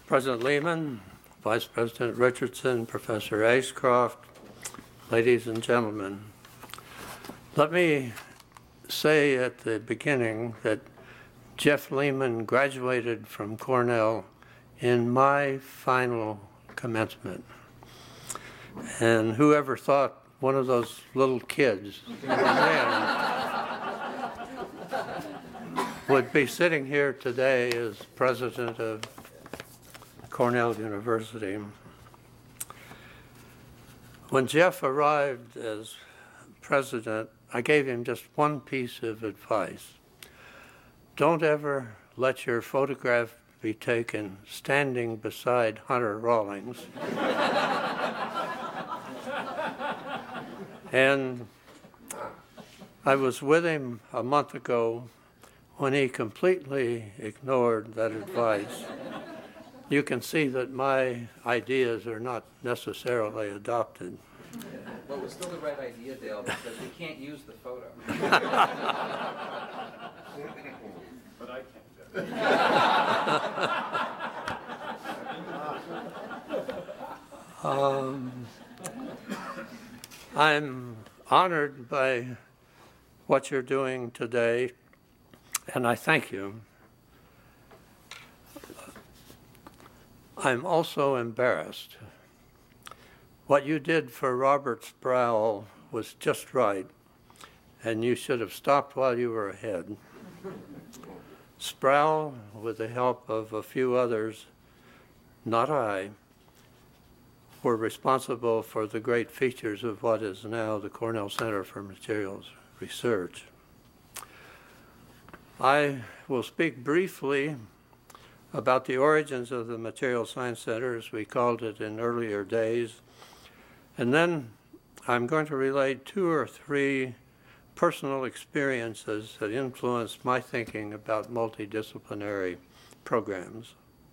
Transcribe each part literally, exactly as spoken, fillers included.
President Lehman, Vice President Richardson, Professor Ashcroft, ladies and gentlemen, let me say at the beginning that Jeff Lehman graduated from Cornell in my final commencement. And whoever thought one of those little kids would be sitting here today as president of Cornell University. When Jeff arrived as president, I gave him just one piece of advice. Don't ever let your photograph be taken standing beside Hunter Rawlings. And I was with him a month ago when he completely ignored that advice. You can see that my ideas are not necessarily adopted. Well, it was still the right idea, Dale, because we can't use the photo. But I can. um, I'm honored by what you're doing today, and I thank you. I'm also embarrassed. What you did for Robert Sproul was just right, and you should have stopped while you were ahead. Sproul, with the help of a few others, not I, were responsible for the great features of what is now the Cornell Center for Materials Research. I will speak briefly about the origins of the Material Science Center, as we called it in earlier days, and then I'm going to relate two or three personal experiences that influenced my thinking about multidisciplinary programs.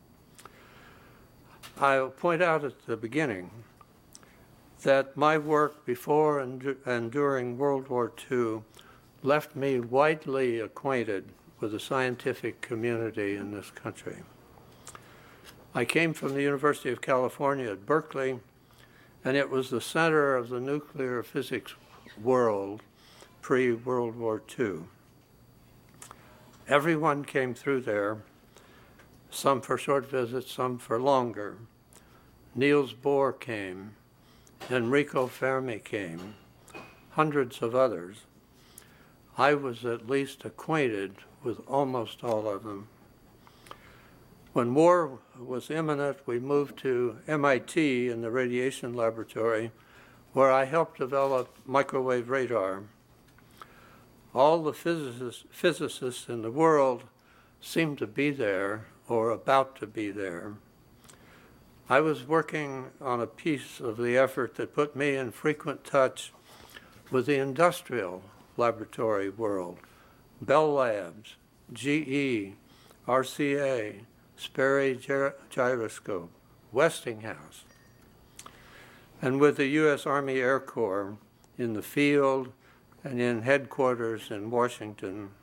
I'll point out at the beginning that my work before and, and during World War Two left me widely acquainted with the scientific community in this country. I came from the University of California at Berkeley, and it was the center of the nuclear physics world pre-World War Two. Everyone came through there, some for short visits, some for longer. Niels Bohr came, Enrico Fermi came, hundreds of others. I was at least acquainted with almost all of them. When war was imminent, we moved to M I T in the radiation laboratory, where I helped develop microwave radar. All the physicists, physicists in the world seemed to be there or about to be there. I was working on a piece of the effort that put me in frequent touch with the industrial laboratory world, Bell Labs, G E, R C A, Sperry Gyroscope, Westinghouse, and with the U S Army Air Corps in the field and in headquarters in Washington.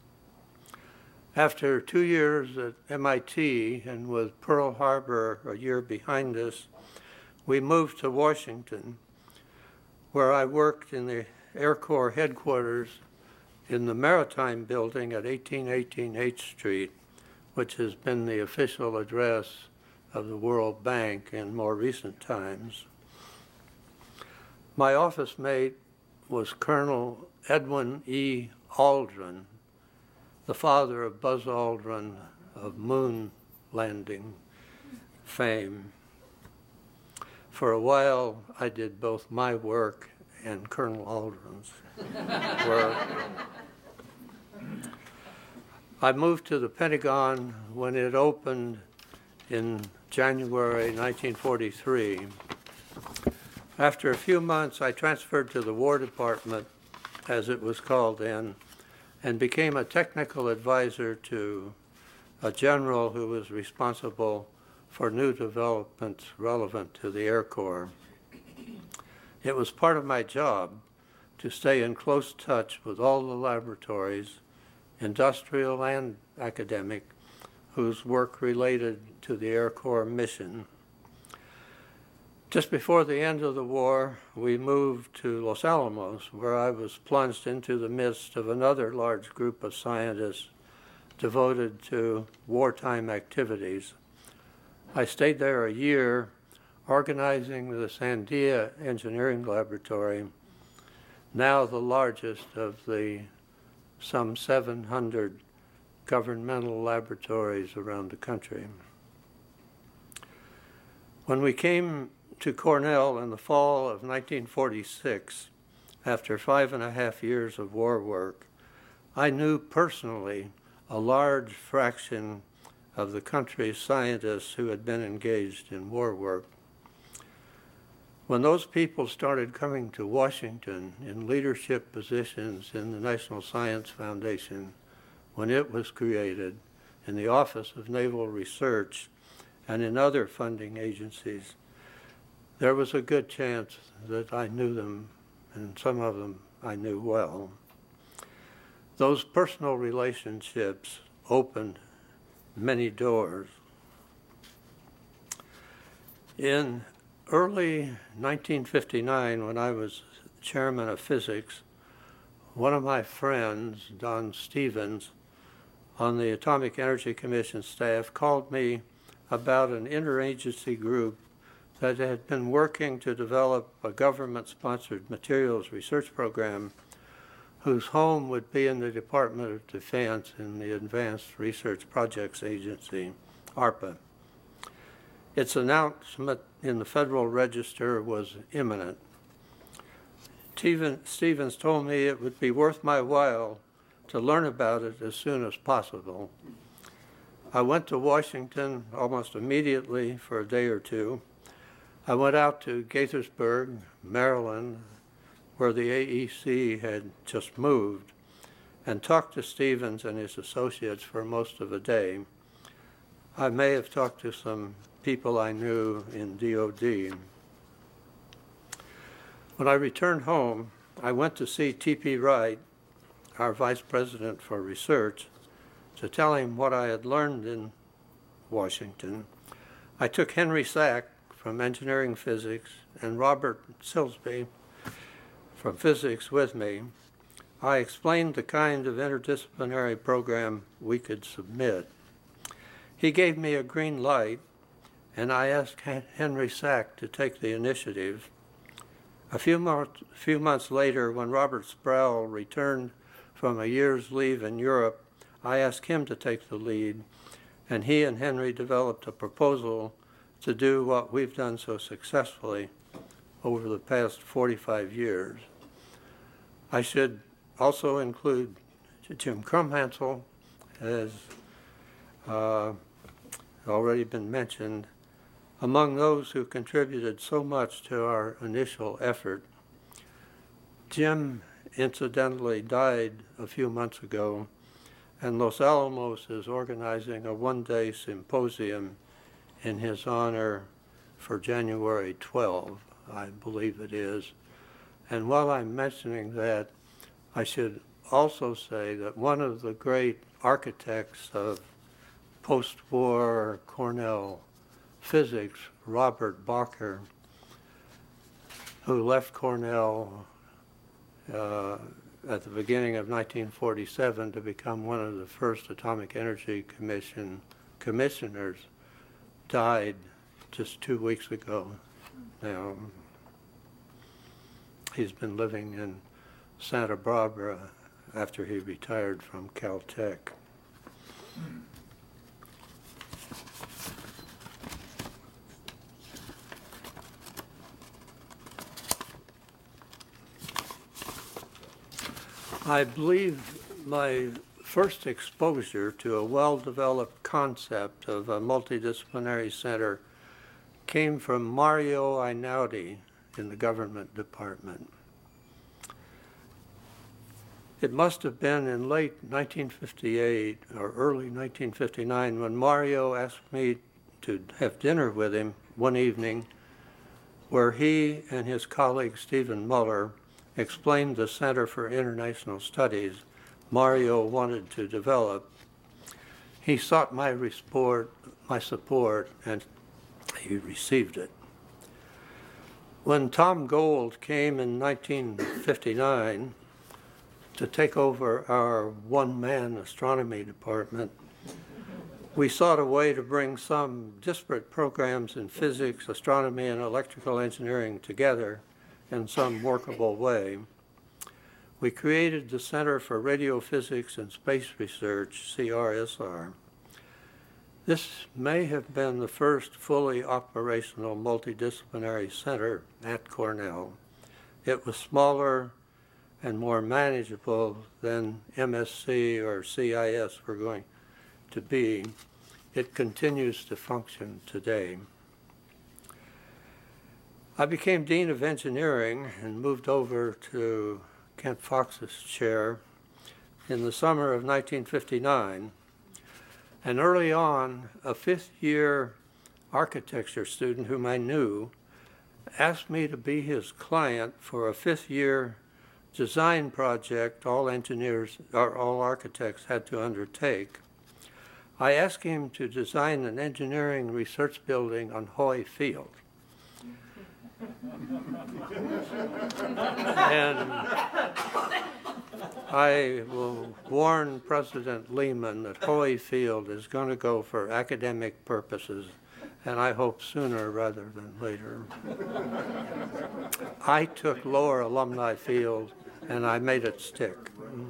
After two years at M I T and with Pearl Harbor a year behind us, we moved to Washington, where I worked in the Air Corps headquarters in the Maritime Building at eighteen eighteen H Street, which has been the official address of the World Bank in more recent times. My office mate was Colonel Edwin E. Aldrin, the father of Buzz Aldrin of moon landing fame. For a while, I did both my work and Colonel Aldrin's work. I moved to the Pentagon when it opened in January nineteen forty-three. After a few months, I transferred to the War Department, as it was called then, and became a technical advisor to a general who was responsible for new developments relevant to the Air Corps. It was part of my job to stay in close touch with all the laboratories, industrial and academic, whose work related to the Air Corps mission. Just before the end of the war, we moved to Los Alamos, where I was plunged into the midst of another large group of scientists devoted to wartime activities. I stayed there a year, organizing the Sandia Engineering Laboratory, now the largest of the some seven hundred governmental laboratories around the country. When we came to Cornell in the fall of nineteen forty-six, after five and a half years of war work, I knew personally a large fraction of the country's scientists who had been engaged in war work. When those people started coming to Washington in leadership positions in the National Science Foundation, when it was created, in the Office of Naval Research, and in other funding agencies, there was a good chance that I knew them, and some of them I knew well. Those personal relationships opened many doors. In early nineteen fifty-nine, when I was chairman of physics, one of my friends, Don Stevens, on the Atomic Energy Commission staff, called me about an interagency group that had been working to develop a government-sponsored materials research program whose home would be in the Department of Defense in the Advanced Research Projects Agency, ARPA. Its announcement in the Federal Register was imminent. Stevens told me it would be worth my while to learn about it as soon as possible. I went to Washington almost immediately for a day or two. I went out to Gaithersburg, Maryland, where the A E C had just moved, and talked to Stevens and his associates for most of a day. I may have talked to some people I knew in D O D. When I returned home, I went to see T P Wright, our vice president for research, to tell him what I had learned in Washington. I took Henry Sack from engineering physics and Robert Silsby from physics with me. I explained the kind of interdisciplinary program we could submit. He gave me a green light, and I asked Henry Sack to take the initiative. A few, more, few months later, when Robert Sproul returned from a year's leave in Europe, I asked him to take the lead, and he and Henry developed a proposal to do what we've done so successfully over the past forty-five years. I should also include Jim Krumhansel, as uh, already been mentioned, among those who contributed so much to our initial effort. Jim incidentally died a few months ago, and Los Alamos is organizing a one-day symposium in his honor for January twelfth, I believe it is. And while I'm mentioning that, I should also say that one of the great architects of post-war Cornell physics, Robert Bacher, who left Cornell uh, at the beginning of nineteen forty-seven to become one of the first Atomic Energy Commission commissioners, died just two weeks ago now. He's been living in Santa Barbara after he retired from Caltech. I believe my first exposure to a well-developed concept of a multidisciplinary center came from Mario Einaudi in the government department. It must have been in late nineteen fifty-eight or early nineteen fifty-nine when Mario asked me to have dinner with him one evening, where he and his colleague Stephen Muller explained the Center for International Studies Mario wanted to develop. He sought my support, my support, and he received it. When Tom Gold came in nineteen fifty-nine to take over our one-man astronomy department, we sought a way to bring some disparate programs in physics, astronomy, and electrical engineering together in some workable way. We created the Center for Radio Physics and Space Research, C R S R. This may have been the first fully operational multidisciplinary center at Cornell. It was smaller and more manageable than M S C or C I S were going to be. It continues to function today. I became Dean of Engineering and moved over to Kent Fox's chair in the summer of nineteen fifty-nine. And early on, a fifth-year architecture student whom I knew asked me to be his client for a fifth-year design project all engineers or all architects had to undertake. I asked him to design an engineering research building on Hoy Field. And I will warn President Lehman that Hoy Field is going to go for academic purposes, and I hope sooner rather than later. I took Lower Alumni Field, and I made it stick.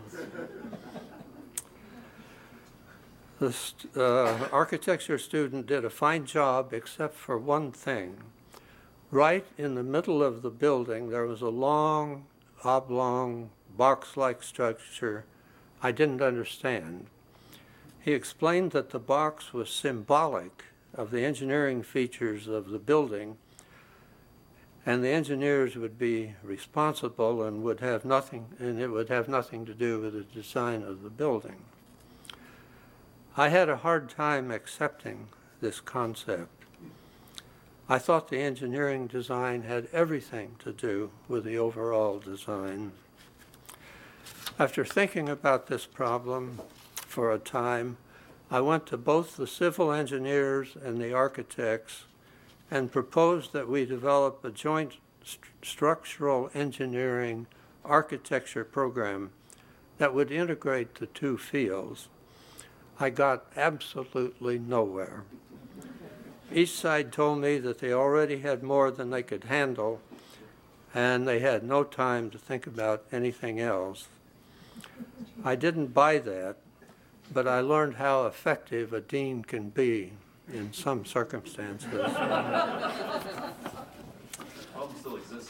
This uh, architecture student did a fine job except for one thing. Right in the middle of the building, there was a long, oblong, box-like structure I didn't understand. He explained that the box was symbolic of the engineering features of the building, and the engineers would be responsible and would have nothing, and it would have nothing to do with the design of the building. I had a hard time accepting this concept. I thought the engineering design had everything to do with the overall design. After thinking about this problem for a time, I went to both the civil engineers and the architects and proposed that we develop a joint st- structural engineering architecture program that would integrate the two fields. I got absolutely nowhere. Each side told me that they already had more than they could handle, and they had no time to think about anything else. I didn't buy that, but I learned how effective a dean can be in some circumstances. Problem still exists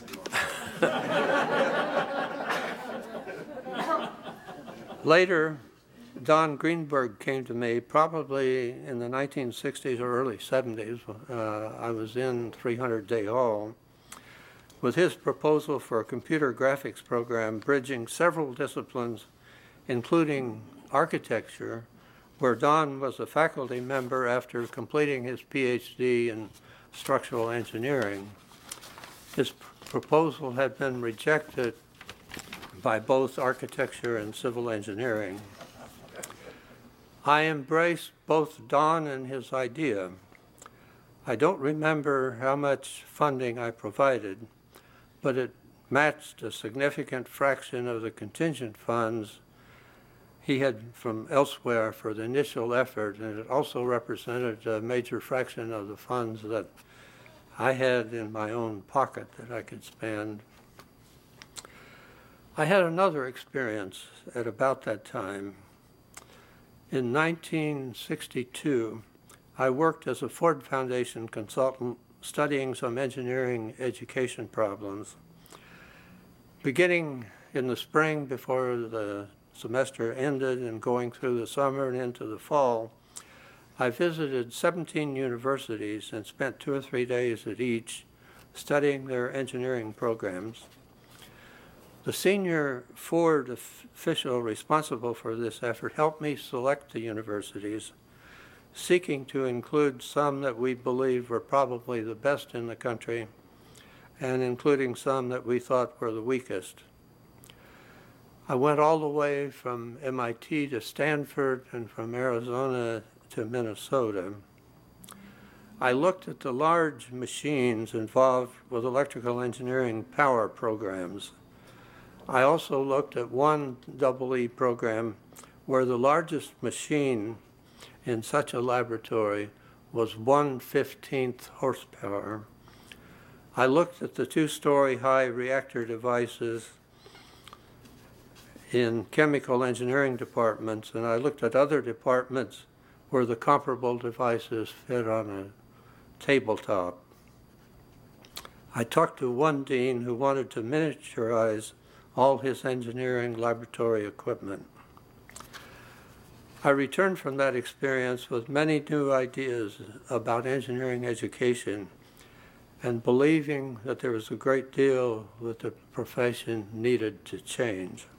anymore. Later, Don Greenberg came to me probably in the nineteen sixties or early seventies. Uh, I was in three hundred Day Hall with his proposal for a computer graphics program bridging several disciplines, including architecture, where Don was a faculty member after completing his P H D in structural engineering. His pr- proposal had been rejected by both architecture and civil engineering. I embraced both Don and his idea. I don't remember how much funding I provided, but it matched a significant fraction of the contingent funds he had from elsewhere for the initial effort, and it also represented a major fraction of the funds that I had in my own pocket that I could spend. I had another experience at about that time. In nineteen sixty-two, I worked as a Ford Foundation consultant studying some engineering education problems. Beginning in the spring before the semester ended and going through the summer and into the fall, I visited seventeen universities and spent two or three days at each studying their engineering programs. The senior Ford official responsible for this effort helped me select the universities, seeking to include some that we believed were probably the best in the country, and including some that we thought were the weakest. I went all the way from M I T to Stanford and from Arizona to Minnesota. I looked at the large machines involved with electrical engineering power programs. I also looked at one double E program where the largest machine in such a laboratory was one fifteenth horsepower. I looked at the two-story high reactor devices in chemical engineering departments, and I looked at other departments where the comparable devices fit on a tabletop. I talked to one dean who wanted to miniaturize all his engineering laboratory equipment. I returned from that experience with many new ideas about engineering education and believing that there was a great deal that the profession needed to change.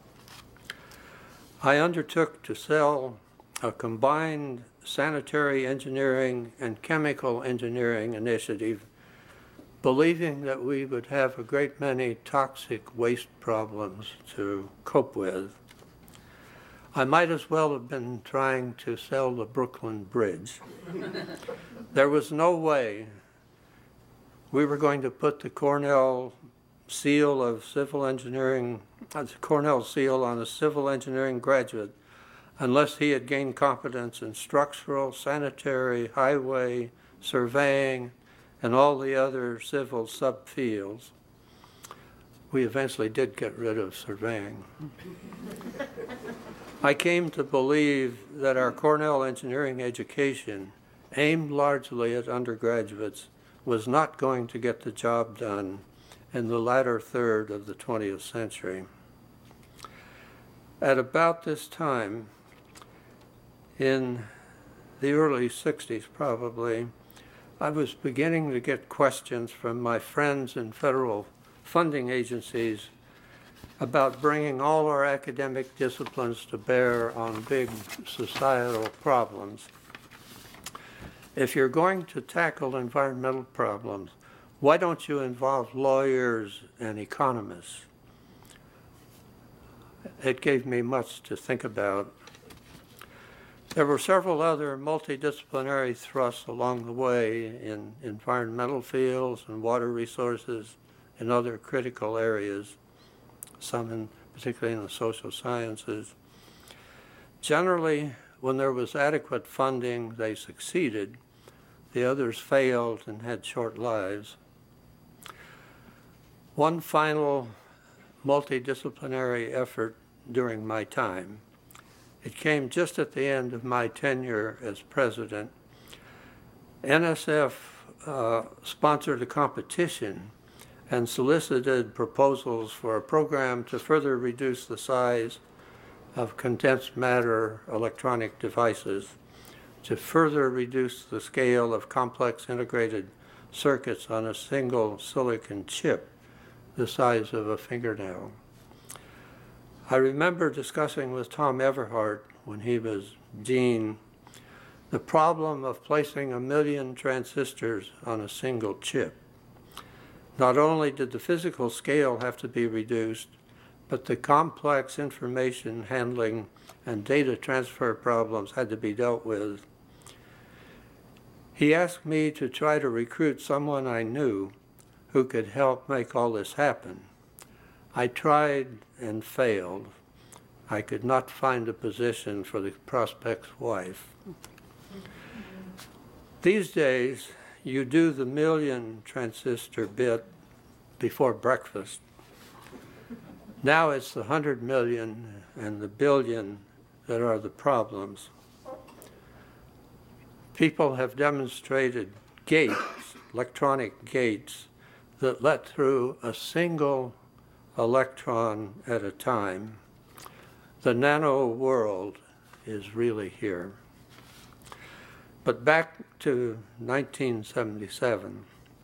I undertook to sell a combined sanitary engineering and chemical engineering initiative, believing that we would have a great many toxic waste problems to cope with. I might as well have been trying to sell the Brooklyn Bridge. There was no way we were going to put the Cornell seal of civil engineering, uh, the Cornell seal on a civil engineering graduate unless he had gained competence in structural, sanitary, highway, surveying, and all the other civil subfields. We eventually did get rid of surveying. I came to believe that our Cornell engineering education, aimed largely at undergraduates, was not going to get the job done in the latter third of the twentieth century. At about this time, in the early sixties probably, I was beginning to get questions from my friends in federal funding agencies about bringing all our academic disciplines to bear on big societal problems. If you're going to tackle environmental problems, why don't you involve lawyers and economists? It gave me much to think about. There were several other multidisciplinary thrusts along the way in environmental fields and water resources and other critical areas, some in, particularly in the social sciences. Generally, when there was adequate funding, they succeeded. The others failed and had short lives. One final multidisciplinary effort during my time. It came just at the end of my tenure as president. N S F uh, sponsored a competition and solicited proposals for a program to further reduce the size of condensed matter electronic devices, to further reduce the scale of complex integrated circuits on a single silicon chip the size of a fingernail. I remember discussing with Tom Everhart when he was dean the problem of placing a million transistors on a single chip. Not only did the physical scale have to be reduced, but the complex information handling and data transfer problems had to be dealt with. He asked me to try to recruit someone I knew who could help make all this happen. I tried and failed. I could not find a position for the prospect's wife. These days, you do the million transistor bit before breakfast. Now it's the hundred million and the billion that are the problems. People have demonstrated gates, electronic gates, that let through a single electron at a time. The nano world is really here. But back to nineteen seventy-seven.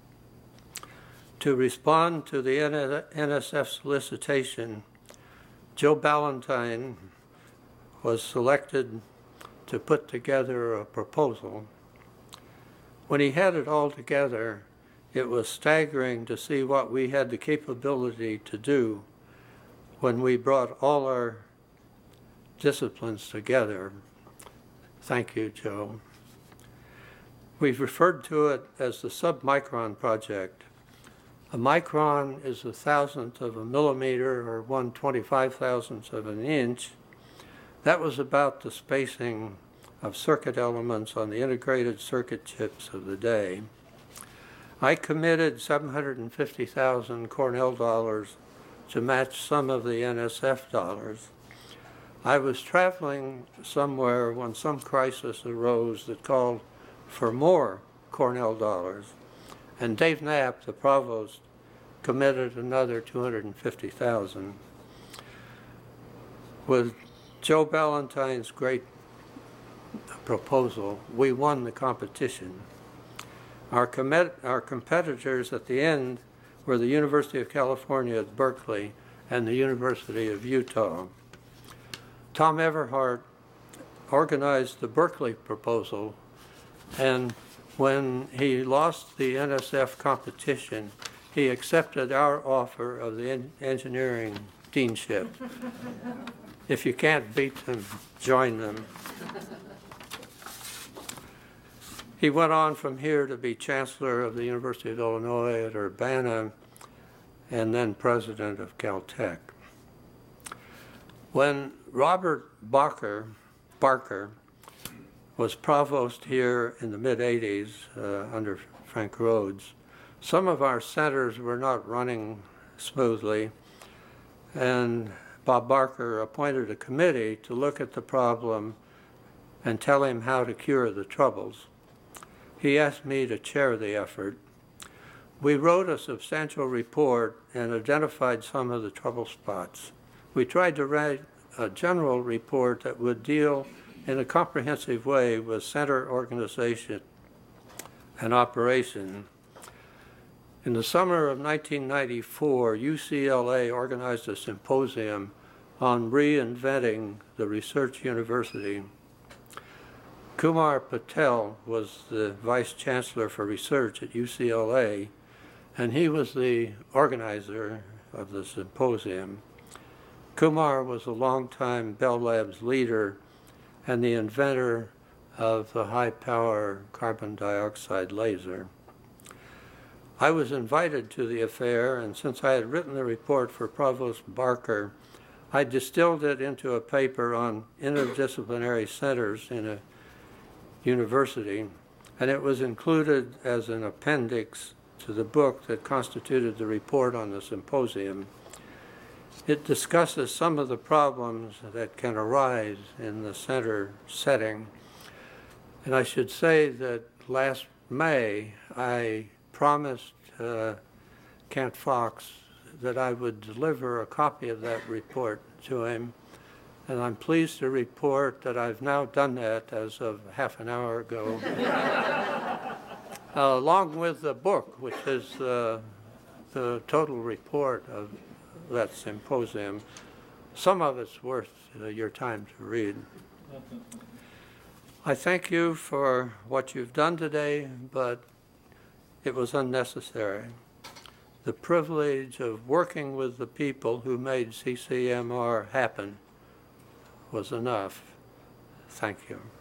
To respond to the N S F solicitation, Joe Ballantine was selected to put together a proposal. When he had it all together, it was staggering to see what we had the capability to do when we brought all our disciplines together. Thank you, Joe. We've referred to it as the submicron project. A micron is a thousandth of a millimeter, or one twenty-five thousandth of an inch. That was about the spacing of circuit elements on the integrated circuit chips of the day. I committed seven hundred fifty thousand Cornell dollars to match some of the N S F dollars. I was traveling somewhere when some crisis arose that called for more Cornell dollars, and Dave Knapp, the provost, committed another two hundred fifty thousand. With Joe Ballantyne's great proposal, we won the competition. Our, commit, our competitors at the end were the University of California at Berkeley and the University of Utah. Tom Everhart organized the Berkeley proposal, and when he lost the N S F competition, he accepted our offer of the en engineering deanship. If you can't beat them, join them. He went on from here to be chancellor of the University of Illinois at Urbana and then president of Caltech. When Robert Barker, Barker was provost here in the mid eighties uh, under Frank Rhodes, some of our centers were not running smoothly, and Bob Barker appointed a committee to look at the problem and tell him how to cure the troubles. He asked me to chair the effort. We wrote a substantial report and identified some of the trouble spots. We tried to write a general report that would deal in a comprehensive way with center organization and operation. In the summer of nineteen ninety-four, U C L A organized a symposium on reinventing the research university. Kumar Patel was the vice chancellor for research at U C L A, and he was the organizer of the symposium. Kumar was a longtime Bell Labs leader and the inventor of the high-power carbon dioxide laser. I was invited to the affair, and since I had written the report for Provost Barker, I distilled it into a paper on interdisciplinary centers in a university, and it was included as an appendix to the book that constituted the report on the symposium. It discusses some of the problems that can arise in the center setting. And I should say that last May, I promised uh, Kent Fox that I would deliver a copy of that report to him. And I'm pleased to report that I've now done that as of half an hour ago, uh, along with the book, which is uh, the total report of that symposium. Some of it's worth uh, your time to read. I thank you for what you've done today, but it was unnecessary. The privilege of working with the people who made C C M R happen was enough. Thank you.